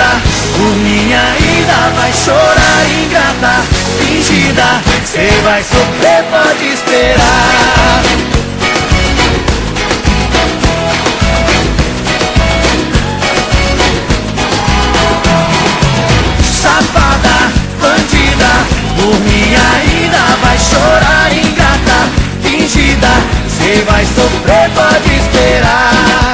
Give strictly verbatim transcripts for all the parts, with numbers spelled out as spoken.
bandida, por mim ainda vai chorar, ingrata, fingida. Cê vai sofrer, pode esperar. Safada, bandida, por mim ainda vai chorar, ingrata, fingida. Cê vai sofrer, pode esperar.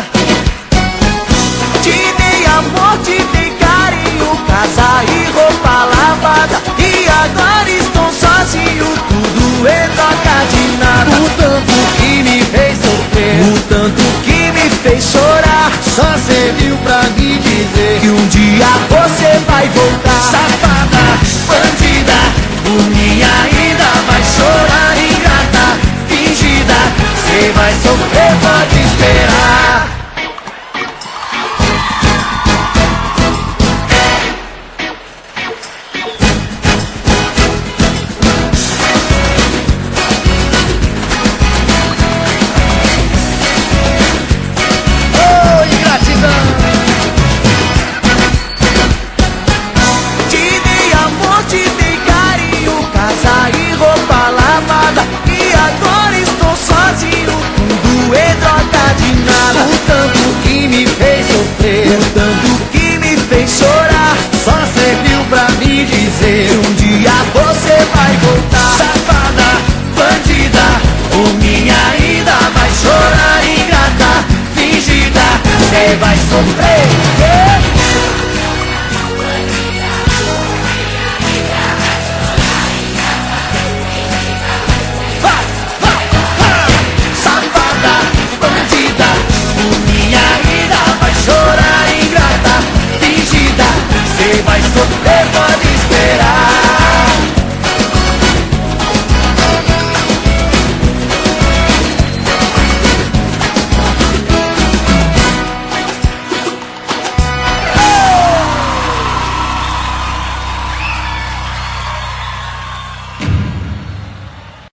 Te dei amor, te dei carinho, casa e roupa lavada, e agora estou sozinho, tudo em troca de nada. O tanto que me fez sofrer, o tanto que me fez chorar, só serviu pra me dizer que um dia você vai voltar. Safada, bandida, por mim ainda vai chorar, ingrata, fingida. Cê vai sofrer, pode esperar. O tanto que me fez chorar, só serviu pra me dizer que um dia você vai voltar. Safada, bandida, por mim ainda vai chorar, ingrata, fingida. Cê vai sofrer,